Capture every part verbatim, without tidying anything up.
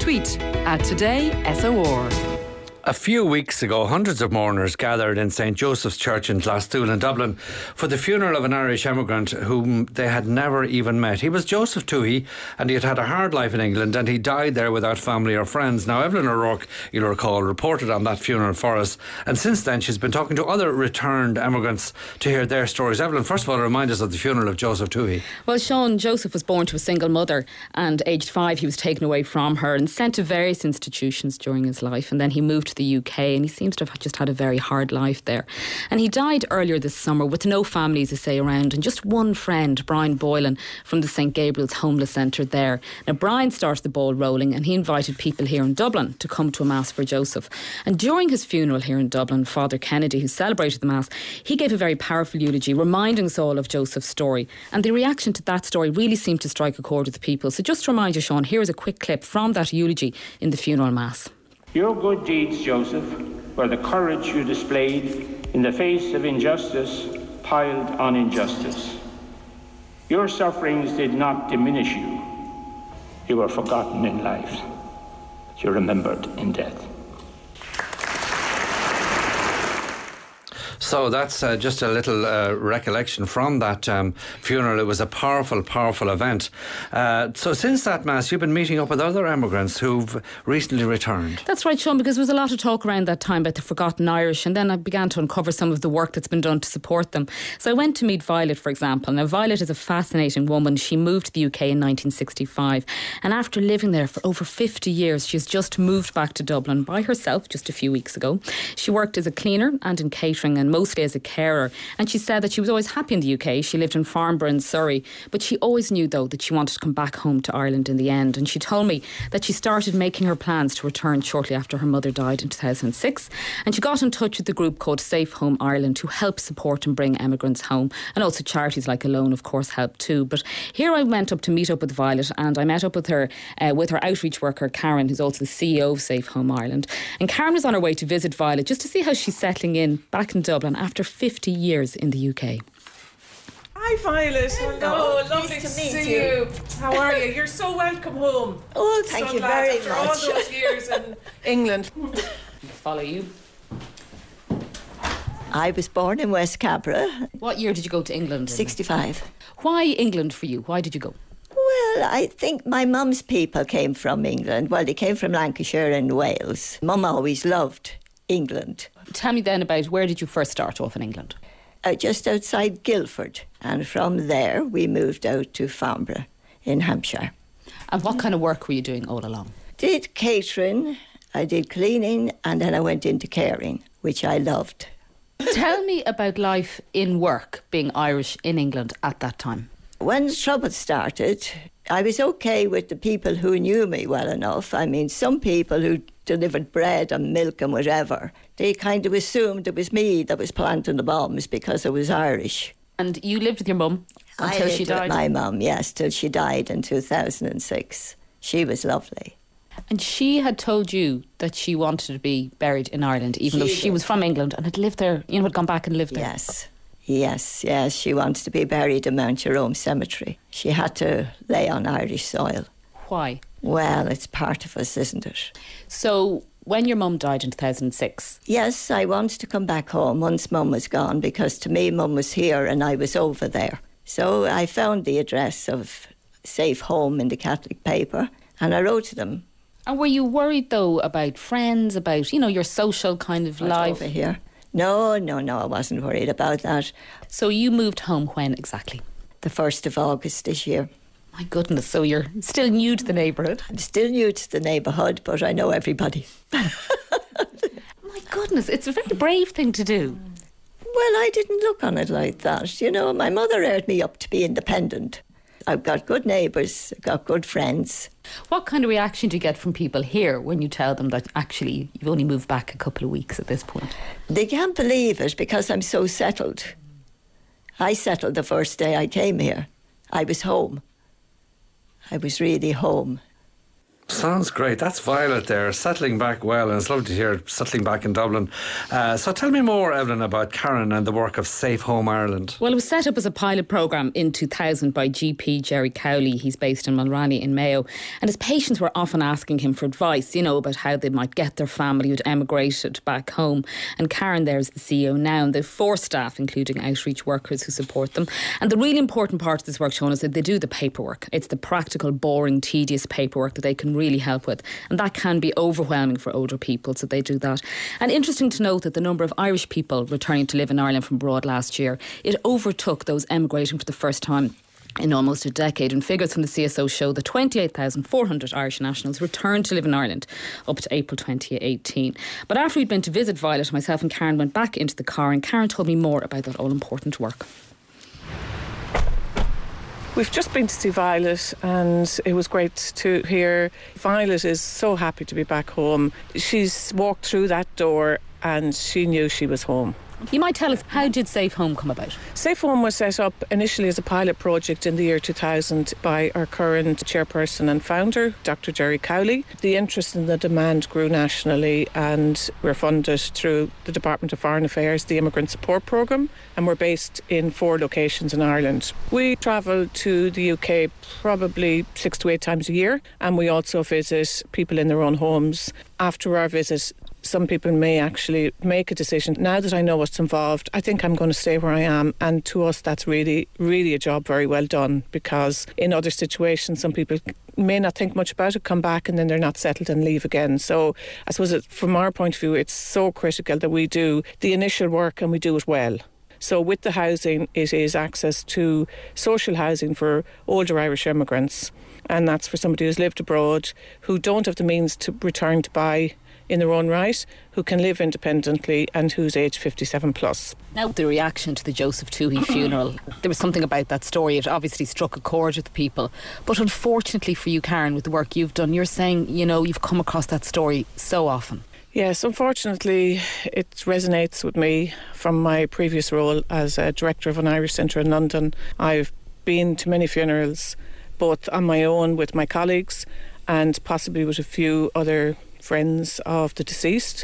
Tweet at Today S O R. A few weeks ago, hundreds of mourners gathered in Saint Joseph's Church in Glasgow in Dublin for the funeral of an Irish emigrant whom they had never even met. He was Joseph Toohey, and he had had a hard life in England, and he died there without family or friends. Now, Evelyn O'Rourke, you'll recall, reported on that funeral for us, and since then she's been talking to other returned emigrants to hear their stories. Evelyn, first of all, remind us of the funeral of Joseph Toohey. Well, Sean, Joseph was born to a single mother, and aged five he was taken away from her and sent to various institutions during his life, and then he moved to the U K, and he seems to have just had a very hard life there. And he died earlier this summer with no family, as I say, around, and just one friend, Brian Boylan, from the Saint Gabriel's Homeless Centre there. Now, Brian started the ball rolling, and he invited people here in Dublin to come to a Mass for Joseph. And during his funeral here in Dublin, Father Kennedy, who celebrated the Mass, he gave a very powerful eulogy, reminding us all of Joseph's story. And the reaction to that story really seemed to strike a chord with the people. So just to remind you, Sean, here is a quick clip from that eulogy in the funeral Mass. Your good deeds, Joseph, were the courage you displayed in the face of injustice piled on injustice. Your sufferings did not diminish you. You were forgotten in life, but you're remembered in death. So that's uh, just a little uh, recollection from that um, funeral. It was a powerful, powerful event. Uh, so since that Mass, you've been meeting up with other emigrants who've recently returned. That's right, Sean, because there was a lot of talk around that time about the forgotten Irish, and then I began to uncover some of the work that's been done to support them. So I went to meet Violet, for example. Now, Violet is a fascinating woman. She moved to the U K in nineteen sixty-five, and after living there for over fifty years, she's just moved back to Dublin by herself just a few weeks ago. She worked as a cleaner and in catering, and mostly as a carer, and she said that she was always happy in the U K. She lived in Farnborough in Surrey, but she always knew though that she wanted to come back home to Ireland in the end. And she told me that she started making her plans to return shortly after her mother died in two thousand six, and she got in touch with the group called Safe Home Ireland, who help support and bring emigrants home, and also charities like Alone of course help too. But here I went up to meet up with Violet, and I met up with her uh, with her outreach worker Karen, who's also the C E O of Safe Home Ireland. And Karen was on her way to visit Violet just to see how she's settling in back in Dublin after fifty years in the U K. Hi Violet. Hello, Hello. lovely Nice to, to see meet you. you. How are you? You're so welcome home. Oh, thank so you glad very after much. all those years in England. Follow you. I was born in West Cabra. What year did you go to England? sixty-five. Why England for you? Why did you go? Well, I think my mum's people came from England. Well, they came from Lancashire and Wales. Mum always loved England. Tell me then about where did you first start off in England? Uh, just outside Guildford. And from there, we moved out to Farnborough in Hampshire. And what kind of work were you doing all along? Did catering, I did cleaning, and then I went into caring, which I loved. Tell me about life in work, being Irish in England at that time. When the trouble started, I was okay with the people who knew me well enough. I mean, some people who delivered bread and milk and whatever, they kind of assumed it was me that was planting the bombs because I was Irish. And you lived with your mum until I she lived with died? my mum, yes, till she died in two thousand six. She was lovely. And she had told you that she wanted to be buried in Ireland, even She though she did. was from England and had lived there, you know, had gone back and lived there. Yes, yes, yes. She wanted to be buried in Mount Jerome Cemetery. She had to lay on Irish soil. Why? Well, it's part of us, isn't it? So when your mum died in two thousand six... Yes, I wanted to come back home once Mum was gone, because to me Mum was here and I was over there. So I found the address of Safe Home in the Catholic paper and I wrote to them. And were you worried, though, about friends, about, you know, your social kind of Right life? over here. No, no, no, I wasn't worried about that. So you moved home when exactly? The first of August this year. My goodness, so you're still new to the neighbourhood? I'm still new to the neighbourhood, but I know everybody. My goodness, it's a very brave thing to do. Well, I didn't look on it like that. You know, my mother reared me up to be independent. I've got good neighbours, I've got good friends. What kind of reaction do you get from people here when you tell them that actually you've only moved back a couple of weeks at this point? They can't believe it because I'm so settled. I settled the first day I came here. I was home. I was really home. Sounds great. That's Violet there, settling back well, and it's lovely to hear her settling back in Dublin. Uh, so tell me more, Evelyn, about Karen and the work of Safe Home Ireland. Well, it was set up as a pilot programme in two thousand by G P Jerry Cowley. He's based in Mulranny in Mayo. And his patients were often asking him for advice, you know, about how they might get their family who'd emigrated back home. And Karen there is the C E O now, and they've four staff, including outreach workers who support them. And the really important part of this work, Sean, is that they do the paperwork. It's the practical, boring, tedious paperwork that they can really help with, and that can be overwhelming for older people, so they do that. And interesting to note that the number of Irish people returning to live in Ireland from abroad last year, it overtook those emigrating for the first time in almost a decade, and figures from the C S O show that twenty-eight thousand four hundred Irish nationals returned to live in Ireland up to April twenty eighteen. But after we'd been to visit Violet, myself and Karen went back into the car, and Karen told me more about that all-important work. We've just been to see Violet, and it was great to hear. Violet is so happy to be back home. She's walked through that door and she knew she was home. You might tell us, how did Safe Home come about? Safe Home was set up initially as a pilot project in the year two thousand by our current chairperson and founder, Doctor Jerry Cowley. The interest and the demand grew nationally, and we're funded through the Department of Foreign Affairs, the Immigrant Support Programme, and we're based in four locations in Ireland. We travel to the U K probably six to eight times a year, and we also visit people in their own homes. After our visit, some people may actually make a decision. Now that I know what's involved, I think I'm going to stay where I am. And to us, that's really, really a job very well done, because in other situations, some people may not think much about it, come back, and then they're not settled and leave again. So I suppose it, from our point of view, it's so critical that we do the initial work and we do it well. So with the housing, it is access to social housing for older Irish immigrants. And that's for somebody who's lived abroad, who don't have the means to return to buy in their own right, who can live independently, and who's age fifty-seven plus. Now, the reaction to the Joseph Toohey funeral, there was something about that story. It obviously struck a chord with the people. But unfortunately for you, Karen, with the work you've done, you're saying, you know, you've come across that story so often. Yes, unfortunately, it resonates with me from my previous role as a director of an Irish centre in London. I've been to many funerals, both on my own with my colleagues and possibly with a few other friends of the deceased,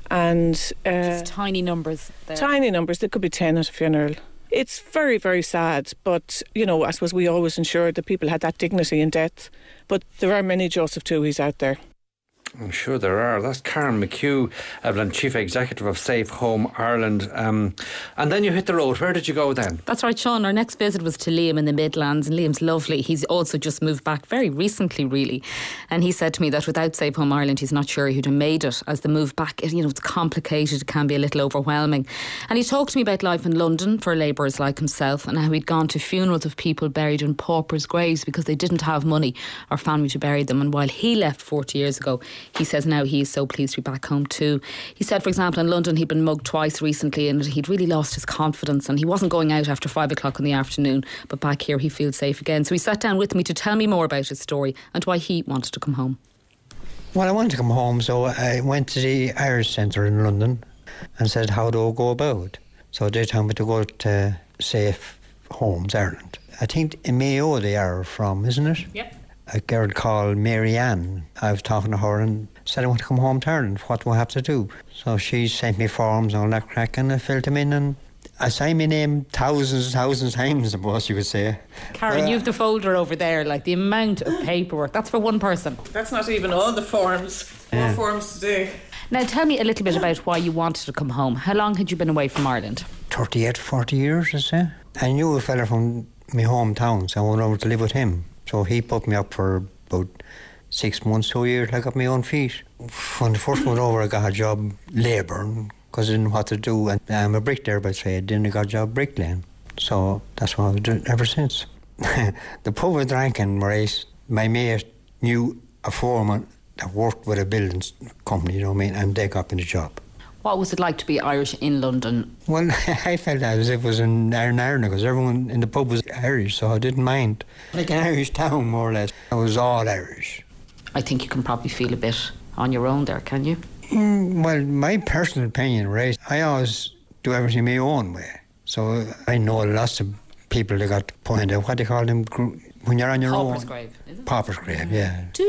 and uh, just tiny numbers there. Tiny numbers. There could be ten at a funeral. It's very, very sad, but you know, I suppose we always ensured that people had that dignity in death. But there are many Joseph Tooheys out there. I'm sure there are. That's Karen McHugh, Evelyn, Chief Executive of Safe Home Ireland. Um, and then you hit the road. Where did you go then? That's right, Sean. Our next visit was to Liam in the Midlands, and Liam's lovely. He's also just moved back very recently, really. And he said to me that without Safe Home Ireland, he's not sure he'd have made it, as the move back, you know, it's complicated, it can be a little overwhelming. And he talked to me about life in London for labourers like himself, and how he'd gone to funerals of people buried in paupers' graves because they didn't have money or family to bury them. And while he left forty years ago, he says now he is so pleased to be back home too. He said, for example, in London he'd been mugged twice recently, and he'd really lost his confidence, and he wasn't going out after five o'clock in the afternoon, but back here he feels safe again. So he sat down with me to tell me more about his story and why he wanted to come home. Well, I wanted to come home, so I went to the Irish Centre in London and said, how do I go about? So they told me to go to Safe Homes Ireland. I think in Mayo they are from, isn't it? Yep. A girl called Mary Ann. I was talking to her and said I want to come home to Ireland. What do I have to do? So she sent me forms and all that crack, and I filled them in, and I signed my name thousands and thousands of times, I suppose you could say. Karen, uh, you've the folder over there, like the amount of paperwork. That's for one person. That's not even all the forms. Yeah. More forms to do. Now tell me a little bit about why you wanted to come home. How long had you been away from Ireland? thirty-eight, forty years, I say. I knew a fella from my hometown, so I went over to live with him. So he put me up for about six months, two years. I got my own feet. When the first went over, I got a job labouring because I didn't know what to do. And I'm a bricklayer by trade. Then I got a job bricklaying. So that's what I've done ever since. The pub I drank in, Maurice, my mate knew a foreman that worked with a building company, you know what I mean, and they got me the job. What was it like to be Irish in London? Well, I felt as if it was in Ireland because everyone in the pub was Irish, so I didn't mind. Like an Irish town, more or less. I was all Irish. I think you can probably feel a bit on your own there, can you? Mm, well, my personal opinion, right, I always do everything my own way. So I know lots of people that got pointed out, what do you call them, when you're on your Pauper's own? grave, is it? Pauper's grave, yeah. Do you?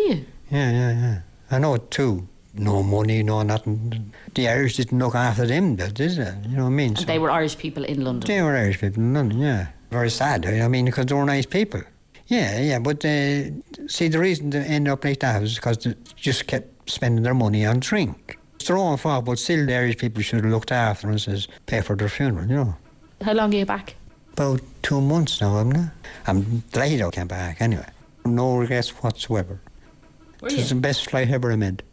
Yeah, yeah, yeah. I know it too. No money, no nothing. The Irish didn't look after them, did they? You know what I mean? And So they were Irish people in London. they were Irish people in London, yeah. Very sad, I mean, because they were nice people. Yeah, yeah, but uh, see, the reason they ended up like that was because they just kept spending their money on drink. It's their own fault, but still the Irish people should have looked after them and says, pay for their funeral, you know. How long are you back? About two months now, haven't I? I'm delighted I came back anyway. No regrets whatsoever. Were It was the you? best flight ever I made.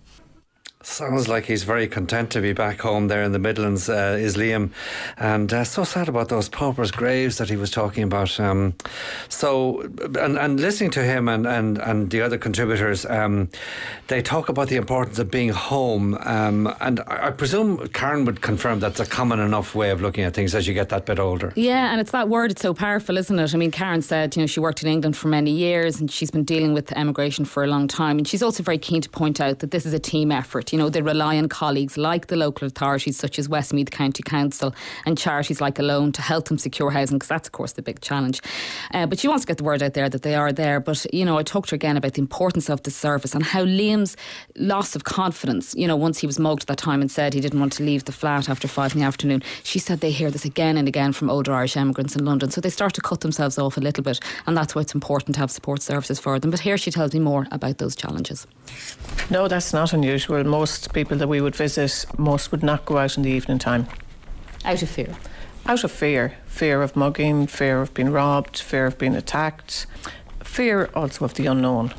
Sounds like he's very content to be back home there in the Midlands, uh, is Liam. And uh, so sad about those paupers' graves that he was talking about. Um, so, and, and listening to him and, and, and the other contributors, um, they talk about the importance of being home. Um, and I, I presume Karen would confirm that's a common enough way of looking at things as you get that bit older. Yeah, and it's that word, it's so powerful, isn't it? I mean, Karen said, you know, she worked in England for many years and she's been dealing with emigration for a long time. And she's also very keen to point out that this is a team effort. You know, they rely on colleagues like the local authorities such as Westmeath County Council and charities like Alone to help them secure housing, because that's of course the big challenge. Uh, but she wants to get the word out there that they are there. But, you know, I talked to her again about the importance of the service and how Liam's loss of confidence, you know, once he was mugged that time and said he didn't want to leave the flat after five in the afternoon, she said they hear this again and again from older Irish emigrants in London. So they start to cut themselves off a little bit, and that's why it's important to have support services for them. But here she tells me more about those challenges. No, that's not unusual. Most people that we would visit, most would not go out in the evening time. Out of fear? Out of fear. Fear of mugging, fear of being robbed, fear of being attacked, fear also of the unknown.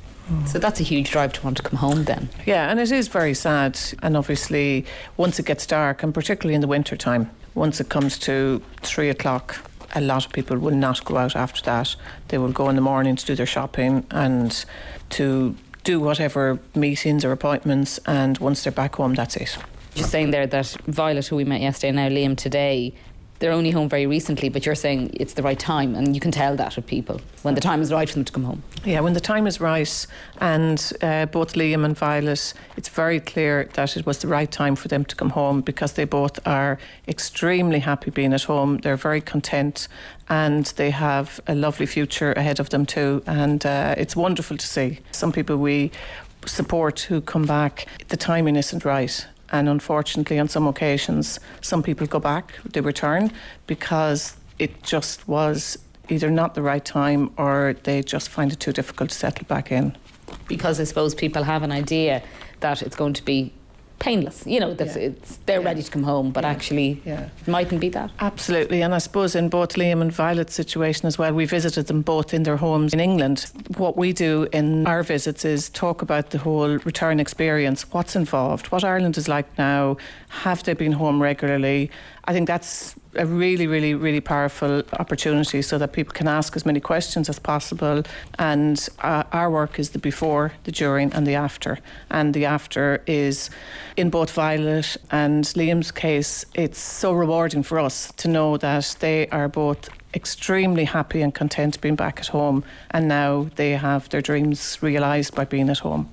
So that's a huge drive to want to come home then. Yeah, and it is very sad. And obviously, once it gets dark, and particularly in the winter time, once it comes to three o'clock, a lot of people will not go out after that. They will go in the morning to do their shopping and to do whatever meetings or appointments, and once they're back home, that's it. You're saying there that Violet, who we met yesterday, and now Liam today, they're only home very recently, but you're saying it's the right time, and you can tell that of people when the time is right for them to come home. Yeah, when the time is right, and uh, both Liam and Violet, it's very clear that it was the right time for them to come home, because they both are extremely happy being at home. They're very content, and they have a lovely future ahead of them too, and uh, it's wonderful to see. Some people we support who come back, the timing isn't right. And unfortunately, on some occasions, some people go back, they return, because it just was either not the right time or they just find it too difficult to settle back in. Because I suppose people have an idea that it's going to be painless, you know, that Yeah. it's they're Yeah. ready to come home, but Yeah. actually Yeah. it mightn't be that. Absolutely, and I suppose in both Liam and Violet's situation as well, we visited them both in their homes in England. What we do in our visits is talk about the whole return experience, what's involved, what Ireland is like now, have they been home regularly. I think that's a really, really, really powerful opportunity so that people can ask as many questions as possible. And uh, our work is the before, the during and the after. And the after is, in both Violet and Liam's case, it's so rewarding for us to know that they are both extremely happy and content being back at home, and now they have their dreams realised by being at home.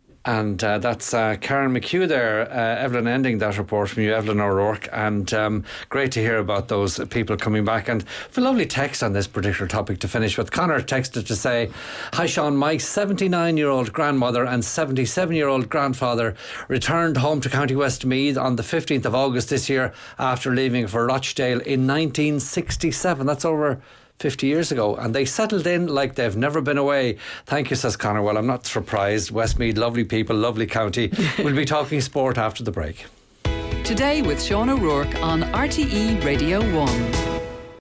And uh, that's uh, Karen McHugh there, uh, Evelyn, ending that report from you, Evelyn O'Rourke. And um, great to hear about those people coming back. And for a lovely text on this particular topic to finish with. Connor texted to say, "Hi Sean, my seventy-nine-year-old grandmother and seventy-seven-year-old grandfather returned home to County Westmeath on the fifteenth of August this year after leaving for Rochdale in nineteen sixty-seven. That's over fifty years ago, and they settled in like they've never been away. Thank you," says Connor. Well, I'm not surprised. Westmeath, lovely people, lovely county. We'll be talking sport after the break. Today with Sean O'Rourke on R T E Radio one.